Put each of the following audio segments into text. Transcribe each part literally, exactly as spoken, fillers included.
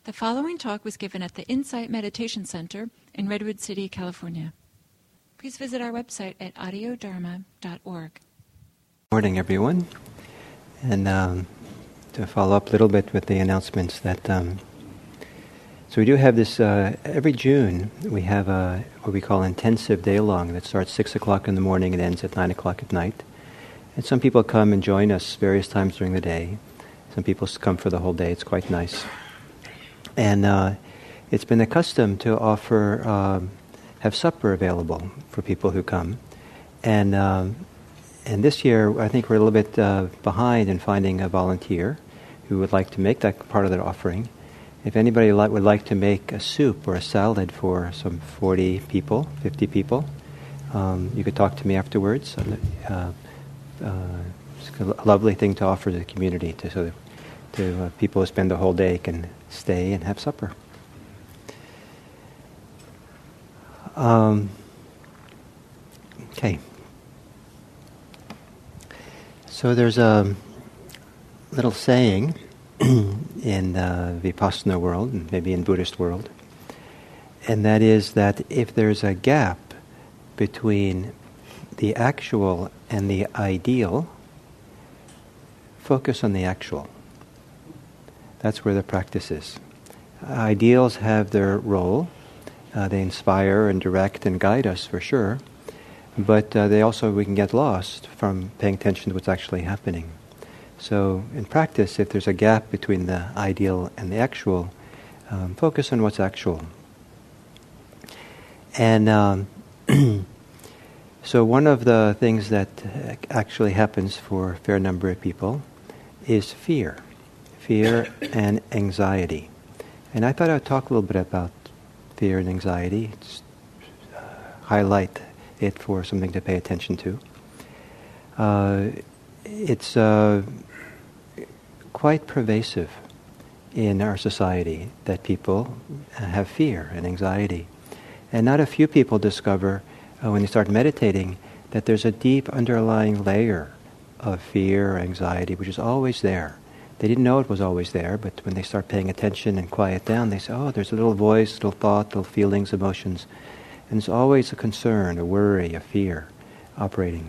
The following talk was given at the Insight Meditation Center in Redwood City, California. Please visit our website at audio dharma dot org. Good morning, everyone. And um, to follow up a little bit with the announcements that, um, so we do have this, uh, every June we have a, what we call intensive day long that starts six o'clock in the morning and ends at nine o'clock at night. And some people come and join us various times during the day. Some people come for the whole day. It's quite nice. And uh, it's been a custom to offer, um, have supper available for people who come. And um, and this year, I think we're a little bit uh, behind in finding a volunteer who would like to make that part of that offering. If anybody li- would like to make a soup or a salad for some forty people, fifty people, um, you could talk to me afterwards. Uh, uh, it's a lovely thing to offer to the community, to so that to uh, people who spend the whole day can stay and have supper. Um, okay. So there's a little saying in the Vipassana world, and maybe in Buddhist world, and that is that if there's a gap between the actual and the ideal, focus on the actual. That's where the practice is. Ideals have their role. Uh, they inspire and direct and guide us for sure. But uh, they also, we can get lost from paying attention to what's actually happening. So in practice, if there's a gap between the ideal and the actual, um, focus on what's actual. And um, so one of the things that actually happens for a fair number of people is fear. Fear and anxiety. And I thought I'd talk a little bit about fear and anxiety, just, uh, highlight it for something to pay attention to. Uh, it's uh, quite pervasive in our society that people have fear and anxiety. And not a few people discover, uh, when they start meditating, that there's a deep underlying layer of fear or anxiety which is always there. They didn't know it was always there, but when they start paying attention and quiet down, they say, oh, there's a little voice, little thought, little feelings, emotions. And there's always a concern, a worry, a fear operating.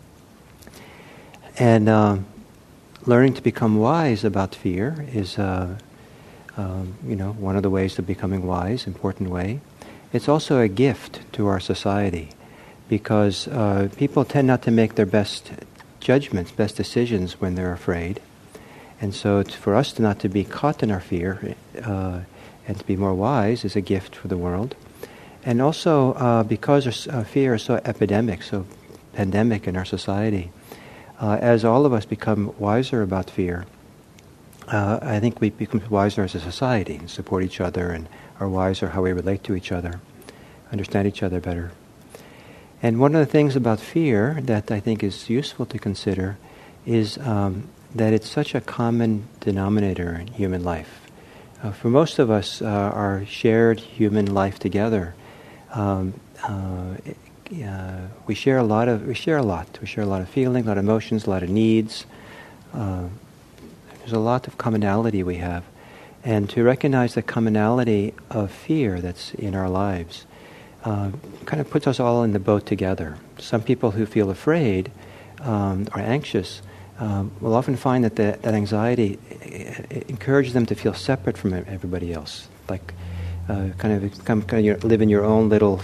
And um, learning to become wise about fear is, uh, um, you know, one of the ways of becoming wise, important way. It's also a gift to our society because uh, people tend not to make their best judgments, best decisions when they're afraid. And so it's for us to not to be caught in our fear uh, and to be more wise is a gift for the world. And also uh, because our, uh, fear is so epidemic, so pandemic in our society, uh, as all of us become wiser about fear, uh, I think we become wiser as a society and support each other and are wiser how we relate to each other, understand each other better. And one of the things about fear that I think is useful to consider is um, that it's such a common denominator in human life. Uh, for most of us, uh, our shared human life together, um, uh, uh, we share a lot of we share a lot. We share a lot of feelings, a lot of emotions, a lot of needs. Uh, there's a lot of commonality we have, and to recognize the commonality of fear that's in our lives, uh, kind of puts us all in the boat together. Some people who feel afraid um, or anxious. Um, we'll often find that the, that anxiety encourages them to feel separate from everybody else, like uh, kind of come, kind of your, live in your own little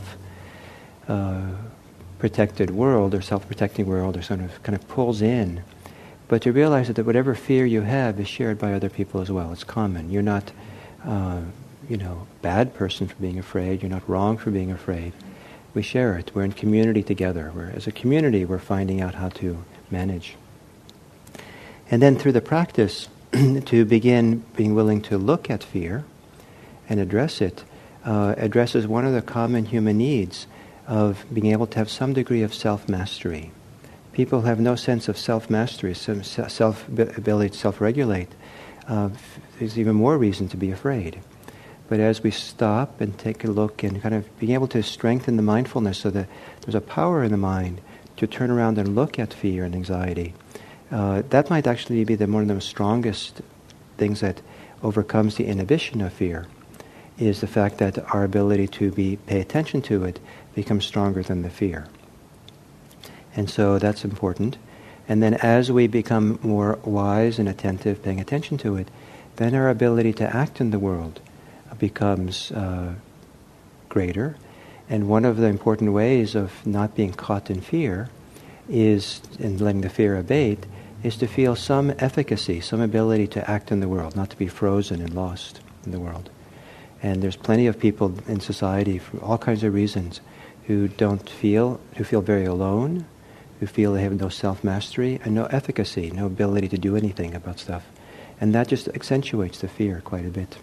self-protected uh, world or self-protecting world, or sort of kind of pulls in. But to realize that whatever fear you have is shared by other people as well. It's common. You're not, uh, you know, bad person for being afraid. You're not wrong for being afraid. We share it. We're in community together. We're, as a community, we're finding out how to manage. And then through the practice, to begin being willing to look at fear and address it, uh, addresses one of the common human needs of being able to have some degree of self-mastery. People have no sense of self-mastery, some self-ability to self-regulate. Uh, there's even more reason to be afraid. But as we stop and take a look and kind of being able to strengthen the mindfulness so that there's a power in the mind to turn around and look at fear and anxiety, Uh, that might actually be the, one of the strongest things that overcomes the inhibition of fear is the fact that our ability to be pay attention to it becomes stronger than the fear. And so that's important. And then as we become more wise and attentive, paying attention to it, then our ability to act in the world becomes uh, greater. And one of the important ways of not being caught in fear is, in letting the fear abate, is to feel some efficacy, some ability to act in the world, not to be frozen and lost in the world. And there's plenty of people in society, for all kinds of reasons, who don't feel, who feel very alone, who feel they have no self-mastery and no efficacy, no ability to do anything about stuff. And that just accentuates the fear quite a bit.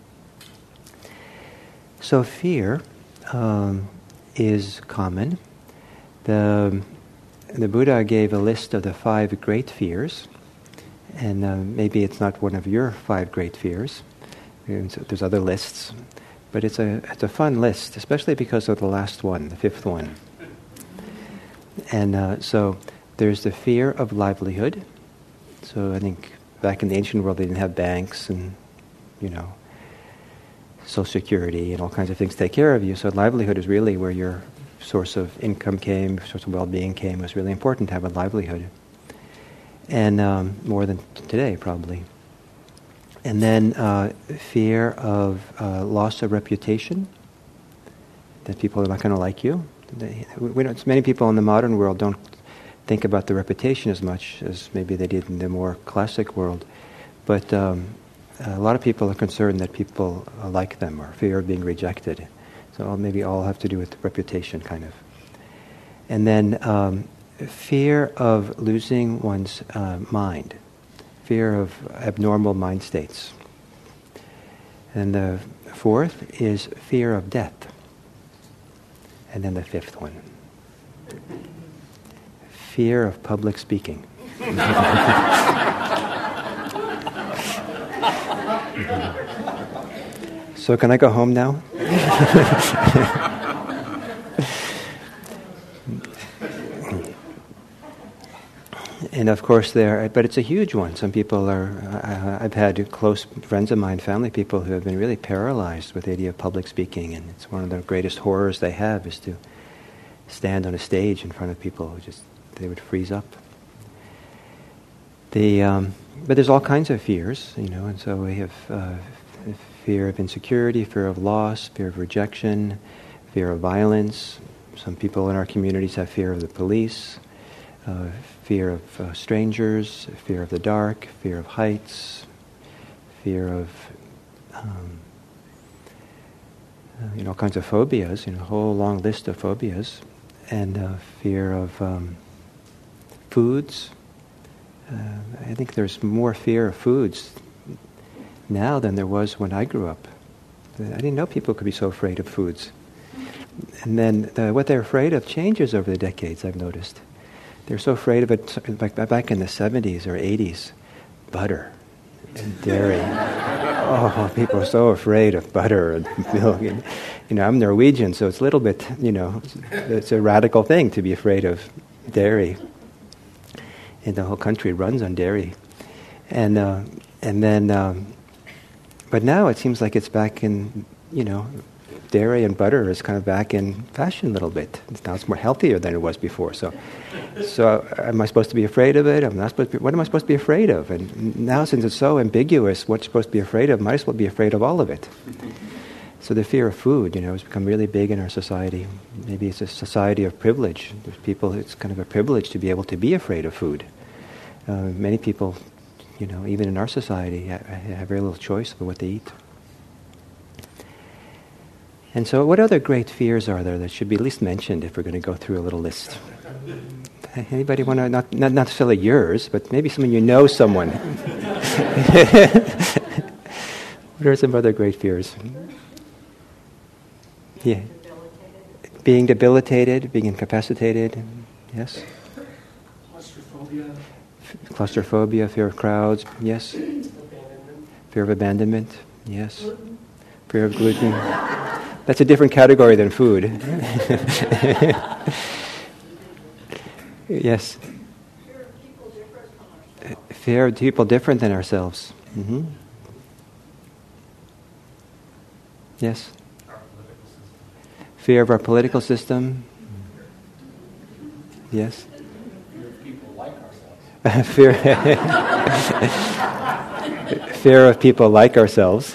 So fear um, is common. The, the Buddha gave a list of the five great fears, and uh, maybe it's not one of your five great fears. There's other lists, but it's a it's a fun list, especially because of the last one, the fifth one. And uh, so there's the fear of livelihood. So I think back in the ancient world they didn't have banks and, you know, Social Security and all kinds of things to take care of you. So livelihood is really where your source of income came, source of well-being came. It was really important to have a livelihood, and um, more than t- today probably. And then uh, fear of uh, loss of reputation, that people are not going to like you. They, we don't, many people in the modern world don't think about the reputation as much as maybe they did in the more classic world. But um, a lot of people are concerned that people uh, like them, or fear of being rejected. So maybe all have to do with reputation, kind of. And then um, fear of losing one's uh, mind. Fear of abnormal mind states. And the fourth is fear of death. And then the fifth one, fear of public speaking. So can I go home now? And of course there, but it's a huge one. Some people are, uh, I've had close friends of mine, family people, who have been really paralyzed with the idea of public speaking, and it's one of the greatest horrors they have is to stand on a stage in front of people who just, they would freeze up. The, um, but there's all kinds of fears, you know, and so we have uh, fear of insecurity, fear of loss, fear of rejection, fear of violence. Some people in our communities have fear of the police. Uh, fear of uh, strangers, fear of the dark, fear of heights, fear of, um, uh, you know, all kinds of phobias, you know, a whole long list of phobias, and uh, fear of um, foods. Uh, I think there's more fear of foods now than there was when I grew up. I didn't know people could be so afraid of foods. And then the, what they're afraid of changes over the decades, I've noticed. They're so afraid of it, like back in the seventies or eighties, butter and dairy. Oh, people are so afraid of butter and milk. And, you know, I'm Norwegian, so it's a little bit, you know, it's a radical thing to be afraid of dairy. And the whole country runs on dairy. And uh, and then, um, but now it seems like it's back in, you know, dairy and butter is kind of back in fashion a little bit. Now it's more healthier than it was before. So, so am I supposed to be afraid of it? I'm not supposed to be, what am I supposed to be afraid of? And now, since it's so ambiguous, what you're supposed to be afraid of, might as well be afraid of all of it. So the fear of food, you know, has become really big in our society. Maybe it's a society of privilege. There's people, it's kind of a privilege to be able to be afraid of food. Uh, many people, you know, even in our society, have, have very little choice about what they eat. And so what other great fears are there that should be at least mentioned if we're going to go through a little list? Anybody want to, not, not necessarily yours, but maybe someone you know someone. What are some other great fears? Yeah. Being debilitated, being incapacitated, yes? Claustrophobia. Claustrophobia, fear of crowds, yes? Fear of abandonment, yes? Fear of gluten. That's a different category than food. Yes. Fear of people different than ourselves. Mm-hmm. Yes? Our political system. Fear of our political system? Yes? Fear of people like ourselves. fear, fear of people like ourselves.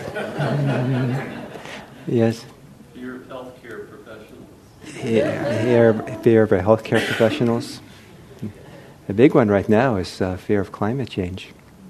Yes? Fear of healthcare professionals. Fear, fear of our healthcare professionals. The big one right now is uh, fear of climate change.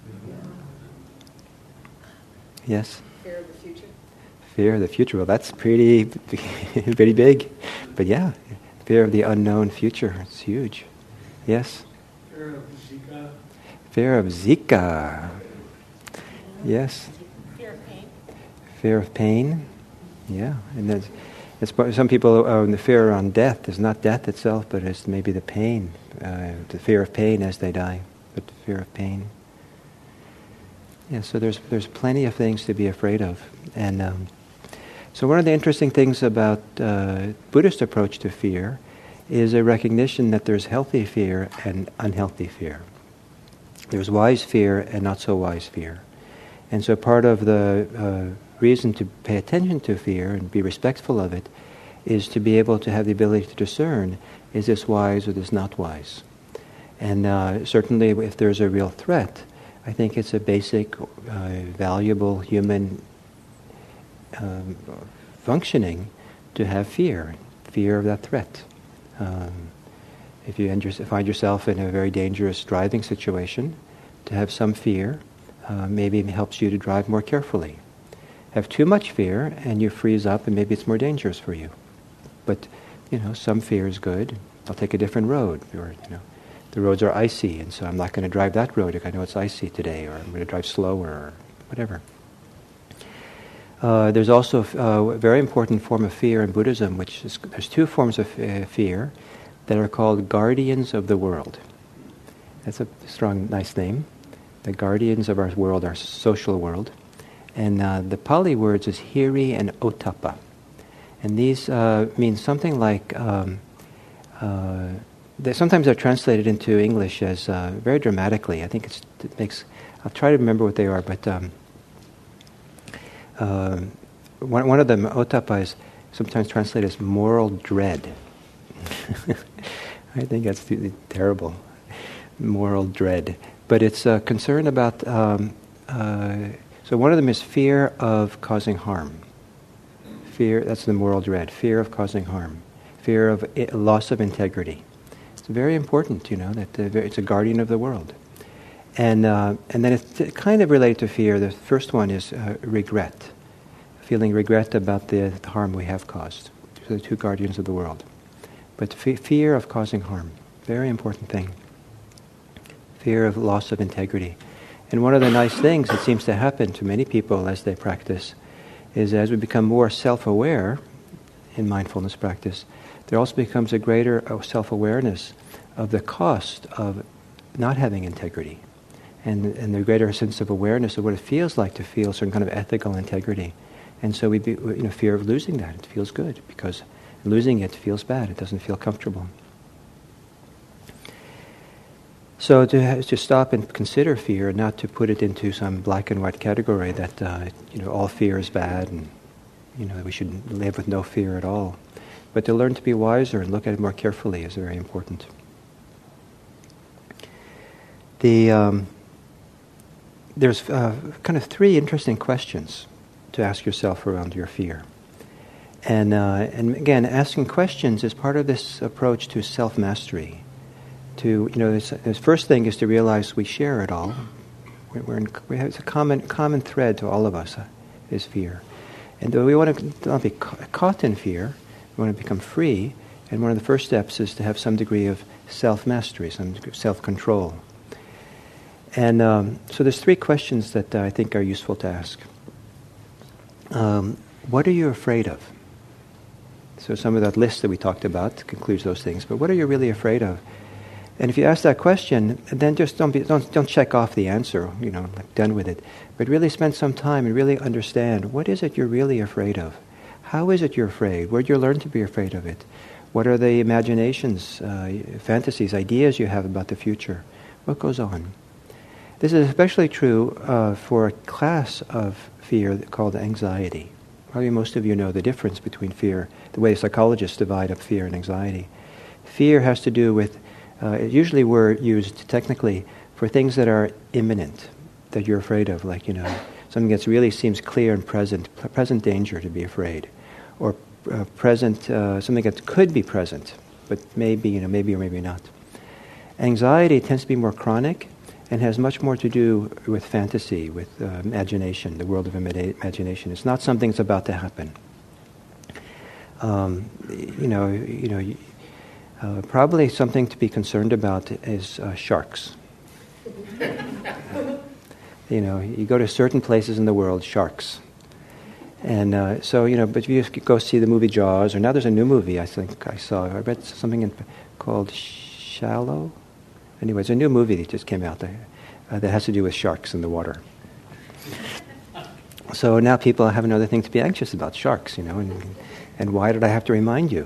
Yes? Fear of the future. Fear of the future. Well, that's pretty, pretty big. But yeah, fear of the unknown future. It's huge. Yes? Fear of Zika. Fear of Zika. Yes? Fear of pain. Fear of pain. Yeah. And there's, it's, some people, uh, the fear around death is not death itself, but it's maybe the pain, uh, the fear of pain as they die. But the fear of pain. Yeah, so there's there's plenty of things to be afraid of. And um, so one of the interesting things about uh, Buddhist approach to fear is a recognition that there's healthy fear and unhealthy fear. There's wise fear and not so wise fear. And so part of the uh, reason to pay attention to fear and be respectful of it is to be able to have the ability to discern, is this wise or this not wise? And uh, certainly if there's a real threat, I think it's a basic, uh, valuable human um, functioning to have fear, fear of that threat. Um, if you find yourself in a very dangerous driving situation, to have some fear uh, maybe helps you to drive more carefully. Have too much fear and you freeze up and maybe it's more dangerous for you. But, you know, some fear is good. I'll take a different road, or, you know, the roads are icy, and so I'm not going to drive that road if I know it's icy today, or I'm going to drive slower, or whatever. Uh, there's also a very important form of fear in Buddhism, which is, there's two forms of uh, fear that are called guardians of the world. That's a strong, nice name. The guardians of our world, our social world. And uh, the Pali words is hiri and ottappa. And these uh, mean something like... Um, uh, They, sometimes they're translated into English as uh, very dramatically. I think it's, it makes. I'll try to remember what they are, but um, uh, one, one of them, ottappa, is sometimes translated as moral dread. I think that's too, terrible, moral dread. But it's uh, concern about. Um, uh, so one of them is fear of causing harm. Fear. That's the moral dread. Fear of causing harm. Fear of I- loss of integrity. It's very important, you know, that the, it's a guardian of the world. And uh, and then it's kind of related to fear. The first one is uh, regret, feeling regret about the, the harm we have caused. These are the two guardians of the world. But f- fear of causing harm, very important thing. Fear of loss of integrity. And one of the nice things that seems to happen to many people as they practice is as we become more self-aware in mindfulness practice, there also becomes a greater self-awareness of the cost of not having integrity, and and the greater sense of awareness of what it feels like to feel some kind of ethical integrity. And so we, be, you know, fear of losing that. It feels good because losing it feels bad. It doesn't feel comfortable. So to to stop and consider fear, not to put it into some black and white category that uh, you know all fear is bad, and you know we should live with no fear at all. But to learn to be wiser and look at it more carefully is very important. The um, there's uh, kind of three interesting questions to ask yourself around your fear, and uh, and again, asking questions is part of this approach to self-mastery. To you know, the first thing is to realize we share it all. We're, we're in, we have, it's a common common thread to all of us uh, is fear, and we want to not be ca- caught in fear. We want to become free, and one of the first steps is to have some degree of self-mastery, some degree of self-control. And um, so there's three questions that uh, I think are useful to ask. Um, what are you afraid of? So some of that list that we talked about concludes those things, but what are you really afraid of? And if you ask that question, then just don't be, don't don't check off the answer, you know, like done with it, but really spend some time and really understand what is it you're really afraid of. How is it you're afraid? Where did you learn to be afraid of it? What are the imaginations, uh, fantasies, ideas you have about the future? What goes on? This is especially true uh, for a class of fear called anxiety, Probably most of you know the difference between fear, the way psychologists divide up fear and anxiety. Fear has to do with, uh, usually we're used technically for things that are imminent, that you're afraid of, like, you know, something that really seems clear and present, present danger to be afraid, or uh, present, uh, something that could be present, but maybe, you know, maybe or maybe not. Anxiety tends to be more chronic and has much more to do with fantasy, with uh, imagination, the world of imagina- imagination. It's not something that's about to happen. Um, you know, you know, uh, probably something to be concerned about is uh, sharks. You know, you go to certain places in the world, sharks. And uh, so, you know, but if you go see the movie Jaws, or now there's a new movie I think I saw, I read something in, called Shallow. Anyway, it's a new movie that just came out there, uh, that has to do with sharks in the water. So now people have another thing to be anxious about, sharks, you know, and, and why did I have to remind you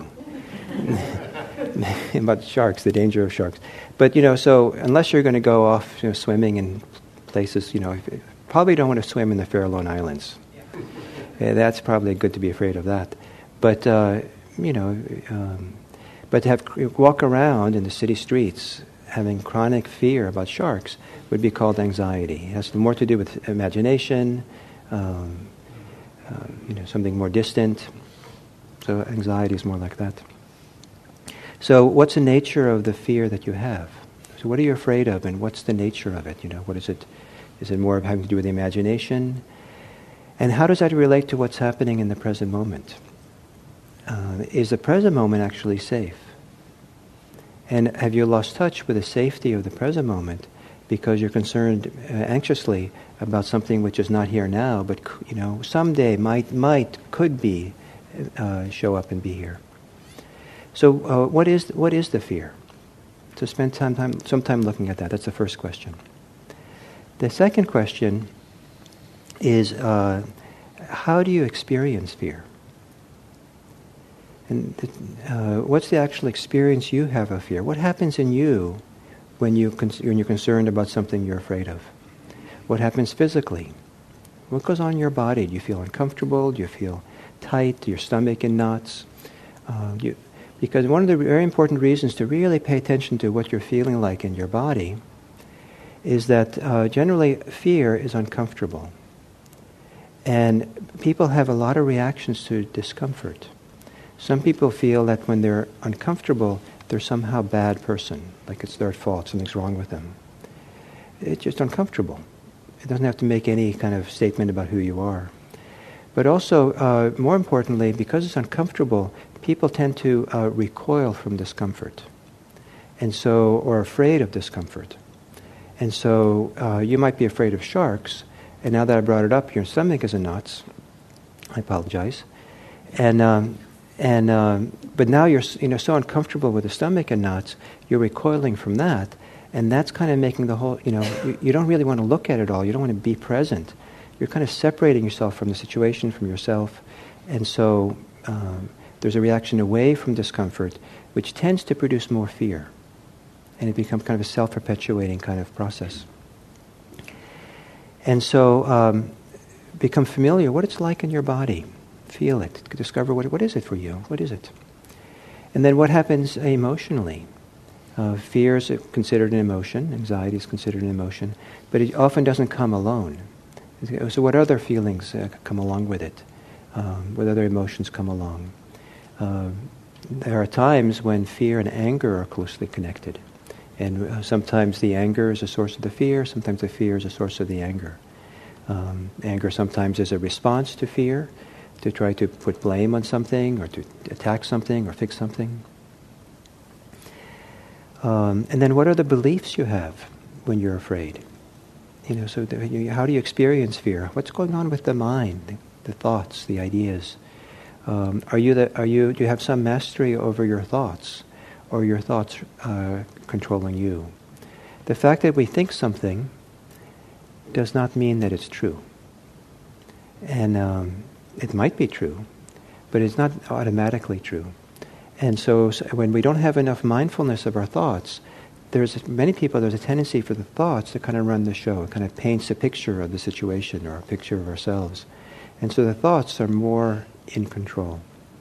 about sharks, the danger of sharks? But, you know, so unless you're going to go off, you know, swimming in places, you know, you probably don't want to swim in the Farallon Islands. Yeah, that's probably good to be afraid of that. But, uh, you know, um, but to have walk around in the city streets having chronic fear about sharks would be called anxiety. It has more to do with imagination, um, uh, you know, something more distant. So anxiety is more like that. So what's the nature of the fear that you have? So what are you afraid of, and what's the nature of it? You know, what is it? Is it more having to do with the imagination? And how does that relate to what's happening in the present moment? Uh, is the present moment actually safe? And have you lost touch with the safety of the present moment because you're concerned uh, anxiously about something which is not here now, but, you know, someday might, might, could be, uh, show up and be here? So, uh, what is what is the fear? So, spend time, time, some time looking at that. That's the first question. The second question is, uh, how do you experience fear? And uh, what's the actual experience you have of fear? What happens in you when, you con- when you're concerned about something you're afraid of? What happens physically? What goes on in your body? Do you feel uncomfortable? Do you feel tight? Do your stomach in knots? Uh, do you, because one of the very important reasons to really pay attention to what you're feeling like in your body is that uh, generally fear is uncomfortable. And people have a lot of reactions to discomfort. Some people feel that when they're uncomfortable, they're somehow a bad person, like it's their fault, something's wrong with them. It's just uncomfortable. It doesn't have to make any kind of statement about who you are. But also, uh, more importantly, because it's uncomfortable, people tend to uh, recoil from discomfort, and so, or afraid of discomfort. And so, uh, you might be afraid of sharks, and now that I brought it up, your stomach is in knots. I apologize. And um, and um, but now you're you know so uncomfortable with the stomach in knots, you're recoiling from that, and that's kind of making the whole you know you, you don't really want to look at it all. You don't want to be present. You're kind of separating yourself from the situation, from yourself, and so um, there's a reaction away from discomfort, which tends to produce more fear, and it becomes kind of a self-perpetuating kind of process. And so, um, become familiar what it's like in your body. Feel it. Discover what what is it for you. What is it? And then what happens emotionally? Uh, fear is considered an emotion. Anxiety is considered an emotion. But it often doesn't come alone. So what other feelings uh, come along with it? Um, what other emotions come along? Uh, there are times when fear and anger are closely connected. And uh, sometimes the anger is a source of the fear, sometimes the fear is a source of the anger. Um, anger sometimes is a response to fear, to try to put blame on something, or to attack something, or fix something. Um, and then what are the beliefs you have when you're afraid? You know, so the, you, how do you experience fear? What's going on with the mind, the, the thoughts, the ideas? Um, are you the, are you do you have some mastery over your thoughts? Or your thoughts uh, controlling you? The fact that we think something does not mean that it's true. And um, it might be true, but it's not automatically true. And so, so when we don't have enough mindfulness of our thoughts, there's many people, there's a tendency for the thoughts to kind of run the show. It kind of paints a picture of the situation or a picture of ourselves. And so the thoughts are more in control.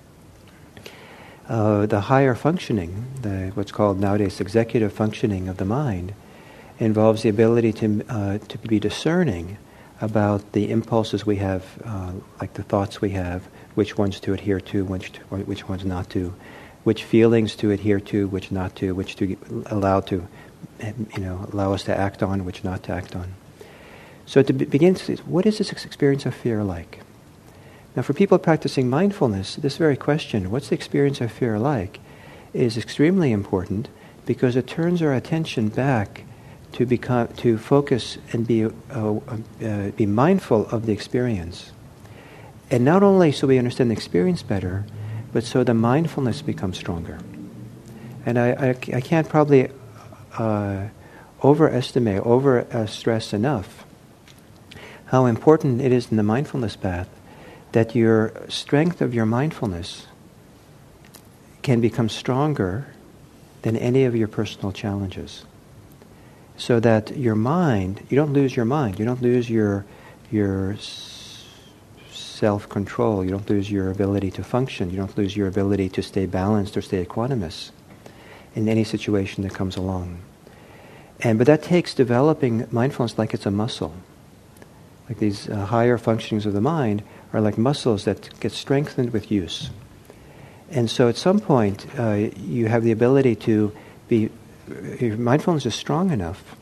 Uh, the higher functioning, the, what's called nowadays executive functioning of the mind, involves the ability to uh, to be discerning about the impulses we have, uh, like the thoughts we have, which ones to adhere to, which to, which ones not to, which feelings to adhere to, which not to, which to allow to, you know, allow us to act on, which not to act on. So to be- begin, to, what is this experience of fear like? Now, for people practicing mindfulness, this very question, what's the experience of fear like, is extremely important because it turns our attention back to become to focus and be uh, uh, be mindful of the experience, and not only so we understand the experience better, but so the mindfulness becomes stronger. And I I, I can't probably uh, overestimate, over uh, stress enough how important it is in the mindfulness path that your strength of your mindfulness can become stronger than any of your personal challenges. So that your mind, you don't lose your mind, you don't lose your your s- self-control, you don't lose your ability to function, you don't lose your ability to stay balanced or stay equanimous in any situation that comes along. And but that takes developing mindfulness like it's a muscle. Like these uh, higher functionings of the mind are like muscles that get strengthened with use. And so at some point, uh, you have the ability to be, your mindfulness is strong enough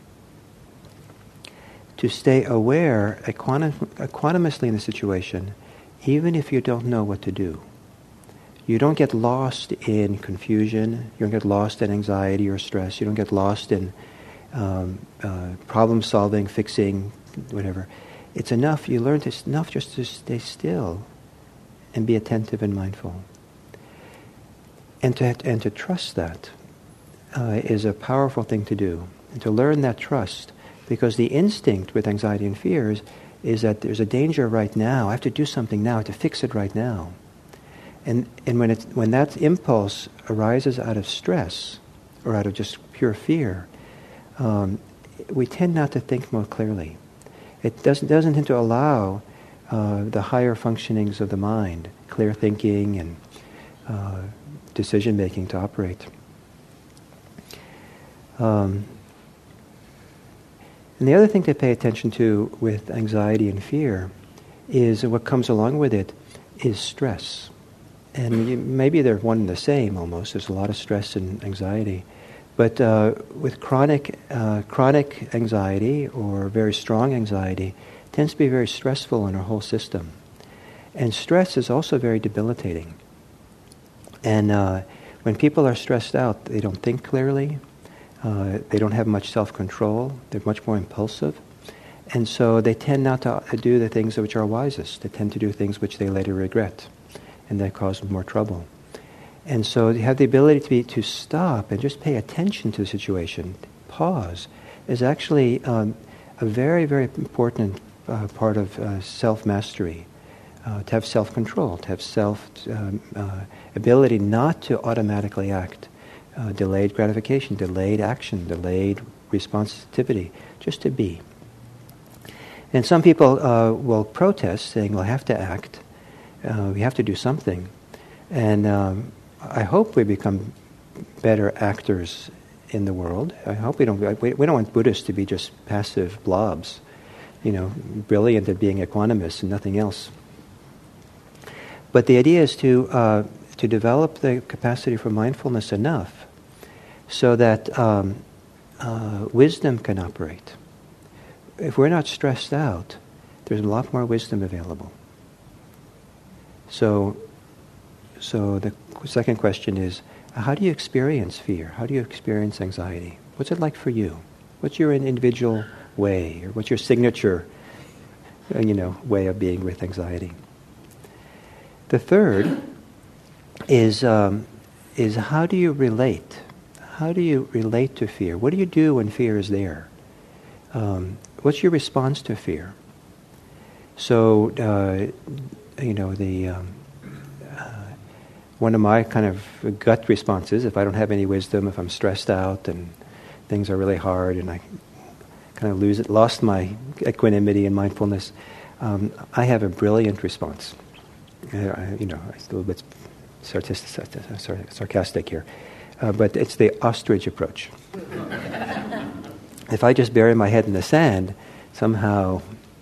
to stay aware equanim- equanimously in the situation, even if you don't know what to do. You don't get lost in confusion, you don't get lost in anxiety or stress, you don't get lost in um, uh, problem solving, fixing, whatever. It's enough, you learn to, enough just to stay still and be attentive and mindful. And to, and to trust that uh, is a powerful thing to do. And to learn that trust, because the instinct with anxiety and fears is that there's a danger right now, I have to do something now, I have to fix it right now. And and when it, when that impulse arises out of stress, or out of just pure fear, um, we tend not to think more clearly. It doesn't doesn't tend to allow uh, the higher functionings of the mind, clear thinking and uh, decision making, to operate. Um, and the other thing to pay attention to with anxiety and fear is, what comes along with it is stress. And you, maybe they're one and the same almost. There's a lot of stress and anxiety. But uh, with chronic uh, chronic anxiety or very strong anxiety, it tends to be very stressful in our whole system. And stress is also very debilitating. And uh, when people are stressed out, they don't think clearly. Uh, they don't have much self-control. They're much more impulsive. And so they tend not to do the things which are wisest. They tend to do things which they later regret, and that causes more trouble. And so you have the ability to be, to stop and just pay attention to the situation, pause, is actually um, a very, very important uh, part of uh, self-mastery. Uh, to have self-control, to have self um, uh, ability not to automatically act, uh, delayed gratification, delayed action, delayed responsivity, just to be. And some people uh, will protest, saying, "Well, I have to act. Uh, we have to do something." And um, I hope we become better actors in the world. I hope we don't. We, we don't want Buddhists to be just passive blobs, you know, brilliant at being equanimous and nothing else. But the idea is to uh, to develop the capacity for mindfulness enough so that um, uh, wisdom can operate. If we're not stressed out, there's a lot more wisdom available. So, so the second question is, how do you experience fear? How do you experience anxiety? What's it like for you? What's your individual way, or what's your signature, you know, way of being with anxiety? The third is um, is how do you relate? How do you relate to fear? What do you do when fear is there? Um, what's your response to fear? So, uh, you know, the um, uh, one of my kind of gut responses, if I don't have any wisdom, if I'm stressed out and things are really hard and I kind of lose it, lost my equanimity and mindfulness, Um, I have a brilliant response. Uh, I, you know, it's a little bit sarcastic, sarcastic here, uh, but it's the ostrich approach. If I just bury my head in the sand, somehow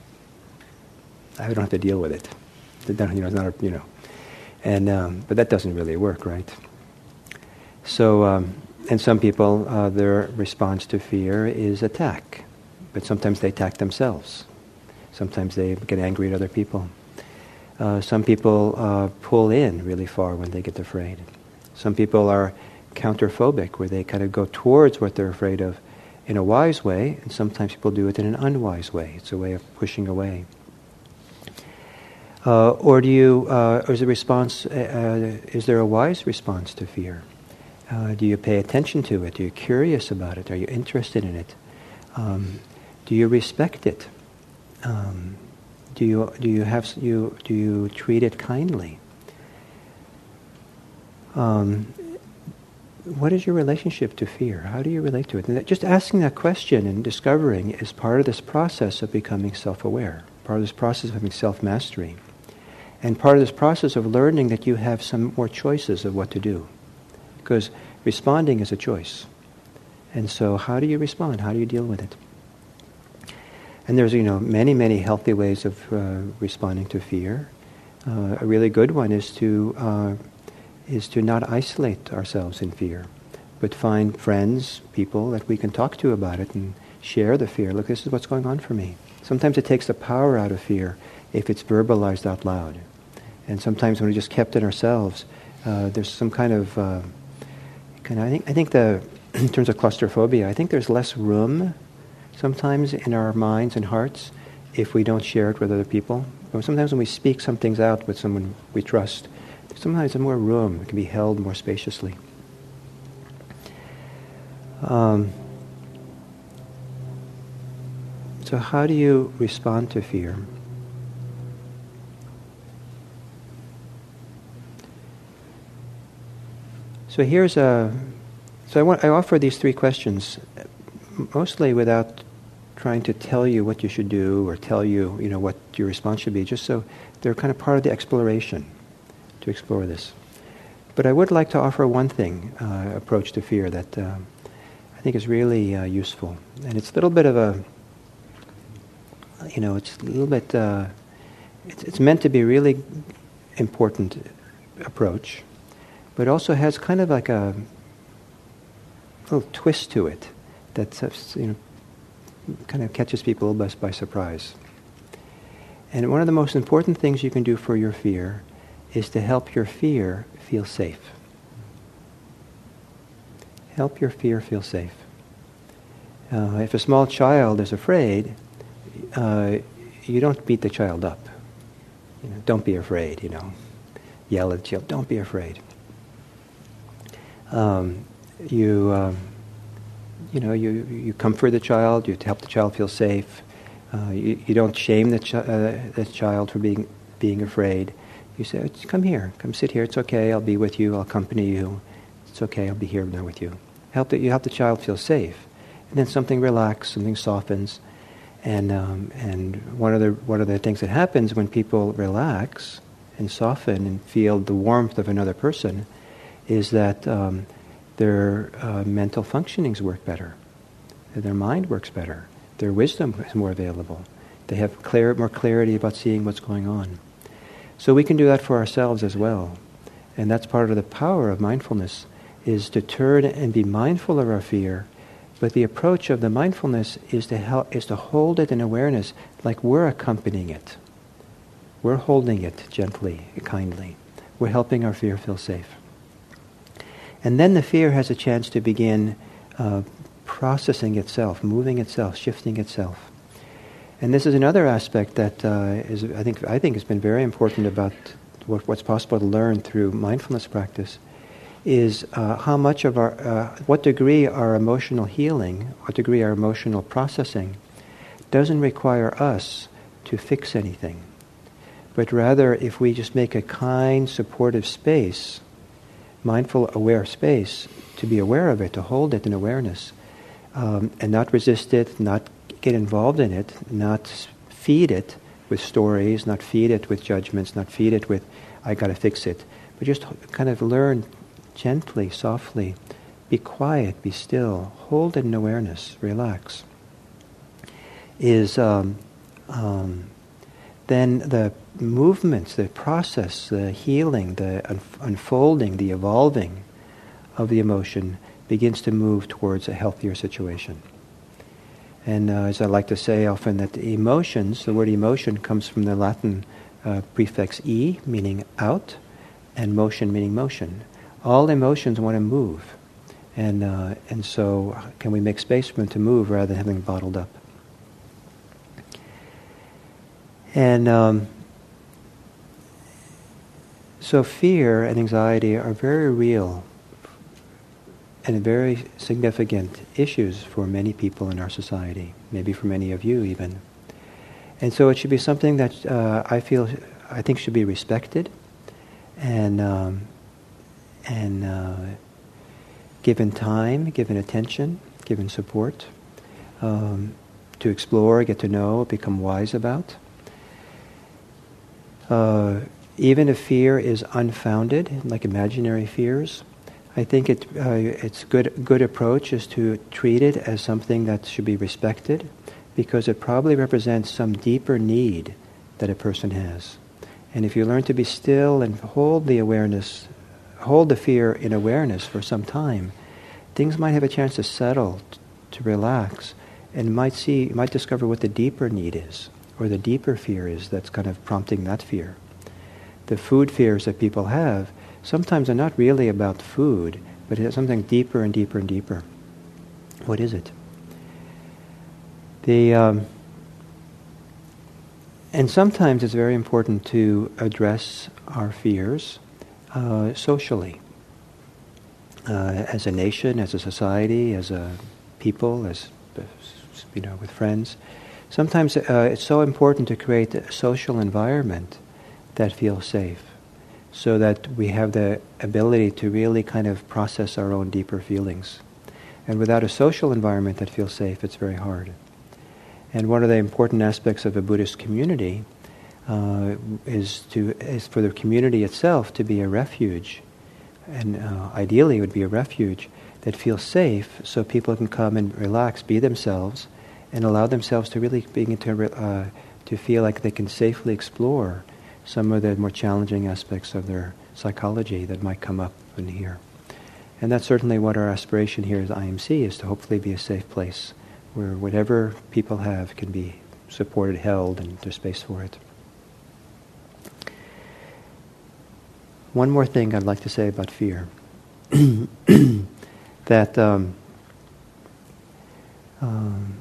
I don't have to deal with it. You know, it's not a, you know, and um, but that doesn't really work, right? So, um, and some people, uh, their response to fear is attack, but sometimes they attack themselves. Sometimes they get angry at other people. Uh, some people uh, pull in really far when they get afraid. Some people are counterphobic, where they kind of go towards what they're afraid of in a wise way, and sometimes people do it in an unwise way. It's a way of pushing away. Uh, or do you, uh, or is a response, uh, is there a wise response to fear? Uh, do you pay attention to it? Are you curious about it? Are you interested in it? Um, do you respect it? Um, do you do you have you do you treat it kindly? Um, what is your relationship to fear? How do you relate to it? And that, just asking that question and discovering is part of this process of becoming self-aware. Part of this process of having self-mastery, and part of this process of learning that you have some more choices of what to do, because responding is a choice. And so, how do you respond? How do you deal with it? And there's, you know, many, many healthy ways of uh, responding to fear. Uh, a really good one is to uh, is to not isolate ourselves in fear, but find friends, people that we can talk to about it and share the fear. Look, this is what's going on for me. Sometimes it takes the power out of fear if it's verbalized out loud. And sometimes when we just kept it ourselves, uh, there's some kind of, uh, kind of, I think, I think the, in terms of claustrophobia, I think there's less room sometimes in our minds and hearts if we don't share it with other people. Or sometimes when we speak some things out with someone we trust, sometimes there's more room. It can be held more spaciously. Um, so how do you respond to fear? So here's a... So I want I offer these three questions, mostly without trying to tell you what you should do or tell you, you know, what your response should be, just so they're kind of part of the exploration, to explore this. But I would like to offer one thing, uh, approach to fear that uh, I think is really uh, useful. And it's a little bit of a, you know, it's a little bit, uh, it's, it's meant to be a really important approach, but also has kind of like a little twist to it that, you know, kind of catches people by, by surprise. And one of the most important things you can do for your fear is to help your fear feel safe. Help your fear feel safe. Uh, if a small child is afraid, uh, you don't beat the child up. You know, don't be afraid, you know. Yell at the child, don't be afraid. Um, you, um, you know, you, you comfort the child, you help the child feel safe. Uh, you, you don't shame the, chi- uh, the child for being being afraid. You say, come here, come sit here, it's okay, I'll be with you, I'll accompany you. It's okay, I'll be here now with you. Help the, you help the child feel safe. And then something relaxes, something softens. And um, and one of the one of the things that happens when people relax and soften and feel the warmth of another person is that um, their uh, mental functionings work better. Their mind works better. Their wisdom is more available. They have clear, more clarity about seeing what's going on. So we can do that for ourselves as well. And that's part of the power of mindfulness, is to turn and be mindful of our fear. But the approach of the mindfulness is to help, is to hold it in awareness like we're accompanying it. We're holding it gently, kindly. We're helping our fear feel safe. And then the fear has a chance to begin uh, processing itself, moving itself, shifting itself. And this is another aspect that uh, is, I think, I think has been very important about what, what's possible to learn through mindfulness practice, is uh, how much of our, uh, what degree our emotional healing, what degree our emotional processing doesn't require us to fix anything. But rather, if we just make a kind, supportive space, mindful, aware space, to be aware of it, to hold it in awareness, um, and not resist it, not get involved in it, not feed it with stories, not feed it with judgments, not feed it with, I got to fix it, but just kind of learn gently, softly, be quiet, be still, hold it in awareness, relax, is um, um, then the movements, the process, the healing, the un- unfolding, the evolving of the emotion begins to move towards a healthier situation. And uh, as I like to say often, that the emotions, the word emotion comes from the Latin uh, prefix e, meaning out, and motion, meaning motion. All emotions want to move. And uh, and so can we make space for them to move rather than having them bottled up? And um, so fear and anxiety are very real and very significant issues for many people in our society, maybe for many of you even. And so it should be something that uh, I feel, I think should be respected and um, and uh, given time, given attention, given support, um, to explore, get to know, become wise about. Uh, even if fear is unfounded, like imaginary fears, I think it uh, it's good good approach is to treat it as something that should be respected, because it probably represents some deeper need that a person has. And if you learn to be still and hold the awareness, hold the fear in awareness for some time, things might have a chance to settle, t- to relax, and might see, might discover what the deeper need is, or the deeper fear is that's kind of prompting that fear. The food fears that people have sometimes are not really about food, but it's something deeper and deeper and deeper. What is it? The um, and sometimes it's very important to address our fears uh, socially, uh, as a nation, as a society, as a people, as you know, with friends. Sometimes uh, it's so important to create a social environment that feels safe, so that we have the ability to really kind of process our own deeper feelings. And without a social environment that feels safe, it's very hard. And one of the important aspects of a Buddhist community uh, is to is for the community itself to be a refuge, and uh, ideally it would be a refuge that feels safe, so people can come and relax, be themselves, and allow themselves to really begin to uh, to feel like they can safely explore some of the more challenging aspects of their psychology that might come up in here. And that's certainly what our aspiration here at I M C is, to hopefully be a safe place where whatever people have can be supported, held, and there's space for it. One more thing I'd like to say about fear. that um, um,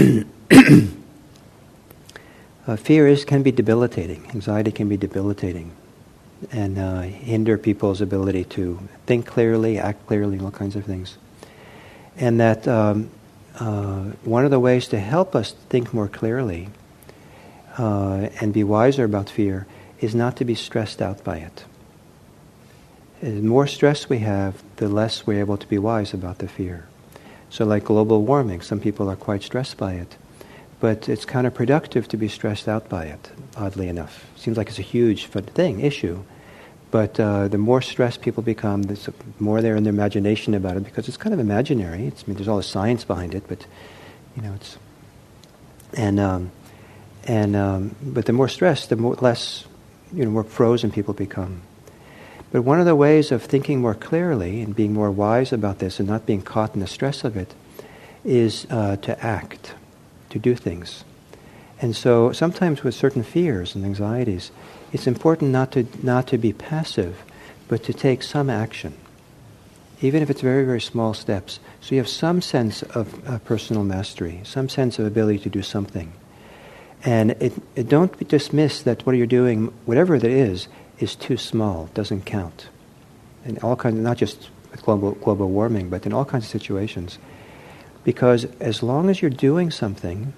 uh, fear is can be debilitating. Anxiety can be debilitating, and uh, hinder people's ability to think clearly, act clearly, all kinds of things. And that um, uh, one of the ways to help us think more clearly uh, and be wiser about fear is not to be stressed out by it. The more stress we have, the less we're able to be wise about the fear. So like global warming, some people are quite stressed by it, but it's counterproductive to be stressed out by it, oddly enough. Seems like it's a huge thing, issue, but uh, the more stressed people become, the more they're in their imagination about it, because it's kind of imaginary. It's, I mean, there's all the science behind it, but you know, it's and um, and um, but the more stressed, the more less you know, more frozen people become. But one of the ways of thinking more clearly and being more wise about this and not being caught in the stress of it is uh, to act, to do things. And so sometimes with certain fears and anxieties, it's important not to not to be passive, but to take some action, even if it's very, very small steps. So you have some sense of uh, personal mastery, some sense of ability to do something. And it, it don't dismiss that what you're doing, whatever it is, is too small, doesn't count. In all kinds, not just with global global warming, but in all kinds of situations. Because as long as you're doing something,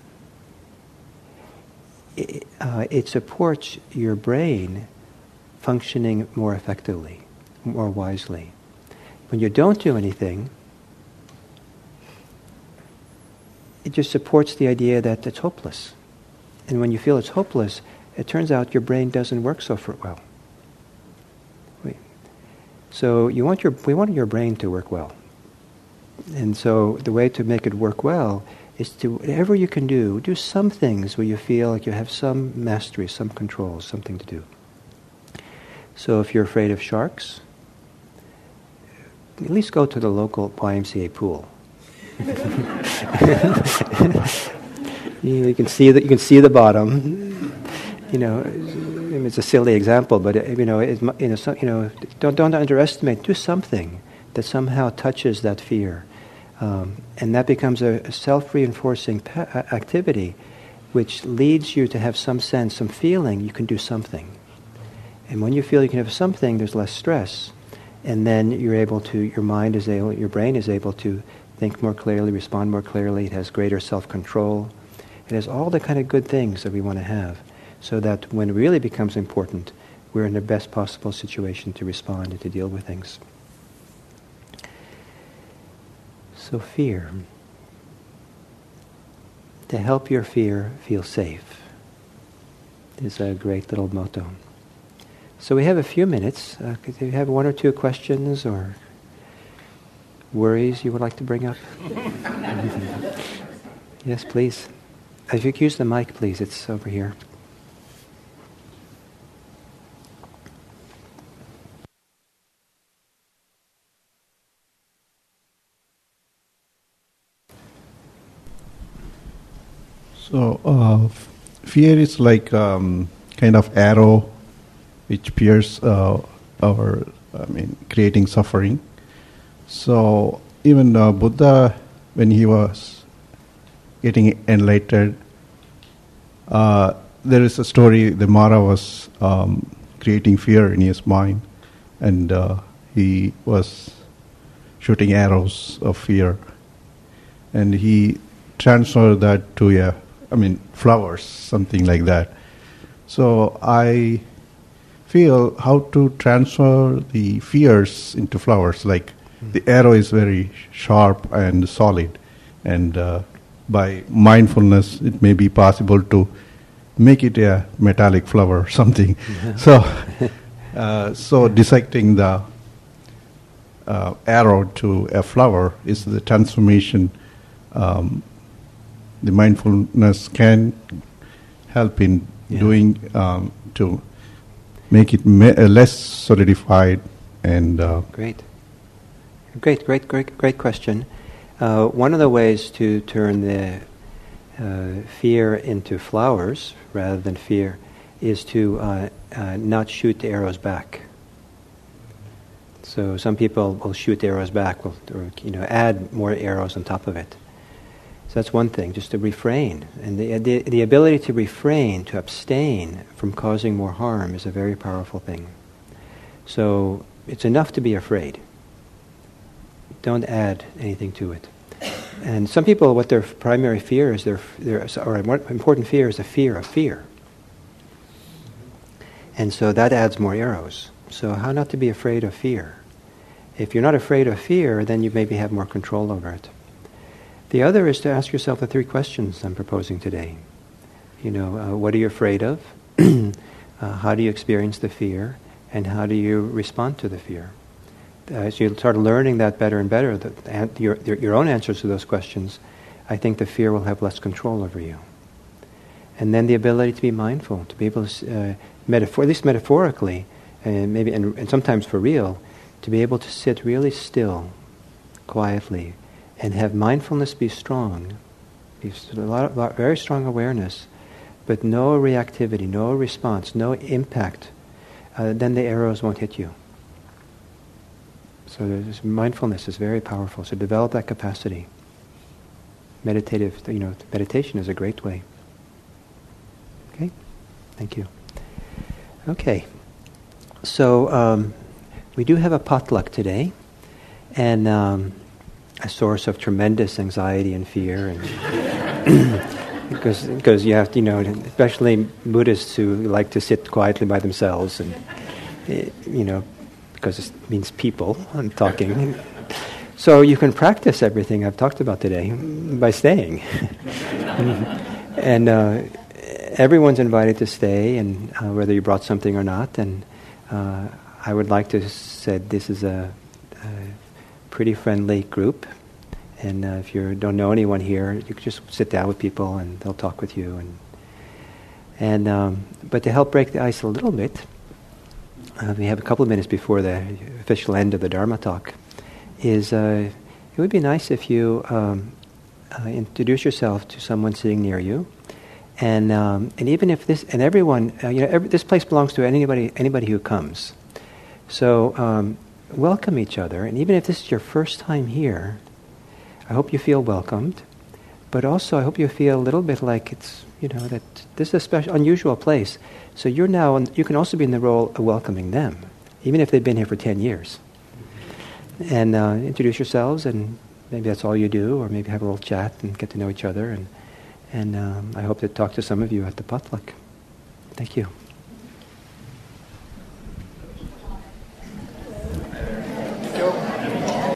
it, uh, it supports your brain functioning more effectively, more wisely. When you don't do anything, it just supports the idea that it's hopeless. And when you feel it's hopeless, it turns out your brain doesn't work so for well. Wait. So you want your we want your brain to work well. And so the way to make it work well is to, whatever you can do, do some things where you feel like you have some mastery, some control, something to do. So if you're afraid of sharks, at least go to the local Y M C A pool. you, you can see that you can see the bottom. You know, it's a silly example, but it, you know, it, you know, so, you know, don't don't underestimate. Do something that somehow touches that fear, um, and that becomes a, a self-reinforcing pa- activity, which leads you to have some sense, some feeling. You can do something, and when you feel you can have something, there's less stress. And then you're able to, your mind is able, your brain is able to think more clearly, respond more clearly. It has greater self-control. It has all the kind of good things that we want to have, so that when it really becomes important, we're in the best possible situation to respond and to deal with things. So fear. To help your fear feel safe is a great little motto. So we have a few minutes. Uh, do you have one or two questions or worries you would like to bring up? Yes, please. If you could use the mic, please. It's over here. So uh, f- fear is like um, kind of arrow which pierces uh, our, I mean, creating suffering. So even uh, Buddha, when he was getting enlightened, uh, there is a story, the Mara was um, creating fear in his mind, and uh, he was shooting arrows of fear. And he transferred that to a, I mean, flowers, something like that. So I feel how to transfer the fears into flowers. Like mm. the arrow is very sharp and solid, and uh, by mindfulness, it may be possible to make it a metallic flower or something. Yeah. So, uh, so dissecting the uh, arrow to a flower is the transformation. Um, the mindfulness can help in yeah. doing um, to make it me- uh, less solidified and uh, great, great, great, great, great question. Uh, one of the ways to turn the uh, fear into flowers rather than fear is to uh, uh, not shoot the arrows back. So some people will shoot the arrows back, will, or you know, add more arrows on top of it. So that's one thing, just to refrain. And the, the the ability to refrain, to abstain from causing more harm is a very powerful thing. So it's enough to be afraid. Don't add anything to it. And some people, what their primary fear is, their, their or what important fear is the fear of fear. And so that adds more arrows. So how not to be afraid of fear? If you're not afraid of fear, then you maybe have more control over it. The other is to ask yourself the three questions I'm proposing today. You know, uh, what are you afraid of? uh, how do you experience the fear? And how do you respond to the fear? As you start learning that better and better, the, the, your, your own answers to those questions, I think the fear will have less control over you. And then the ability to be mindful, to be able to, uh, metaphor, at least metaphorically, and maybe and, and sometimes for real, to be able to sit really still, quietly, and have mindfulness be strong, be a lot of, lot, very strong awareness, but no reactivity, no response, no impact, uh, then the arrows won't hit you. So this mindfulness is very powerful. So develop that capacity. Meditative, you know, meditation is a great way. Okay, thank you. Okay, so um, we do have a potluck today, and. Um, a source of tremendous anxiety and fear, and because because you have to, you know, especially Buddhists who like to sit quietly by themselves, and you know, because it means people and talking. So you can practice everything I've talked about today by staying, and uh, everyone's invited to stay, and uh, whether you brought something or not. And uh, I would like to say this is a, a pretty friendly group. And uh, if you don't know anyone here, you can just sit down with people, and they'll talk with you. And and um, but to help break the ice a little bit, uh, we have a couple of minutes before the official end of the Dharma talk. Is uh, it would be nice if you um, uh, introduce yourself to someone sitting near you. And um, and even if this and everyone, uh, you know, every, this place belongs to anybody anybody who comes. So um, welcome each other. And even if this is your first time here, I hope you feel welcomed. But also, I hope you feel a little bit like it's, you know, that this is a special, unusual place. So you're now, you can also be in the role of welcoming them, even if they've been here for ten years. And uh, introduce yourselves, and maybe that's all you do, or maybe have a little chat and get to know each other. And And um, I hope to talk to some of you at the potluck. Thank you.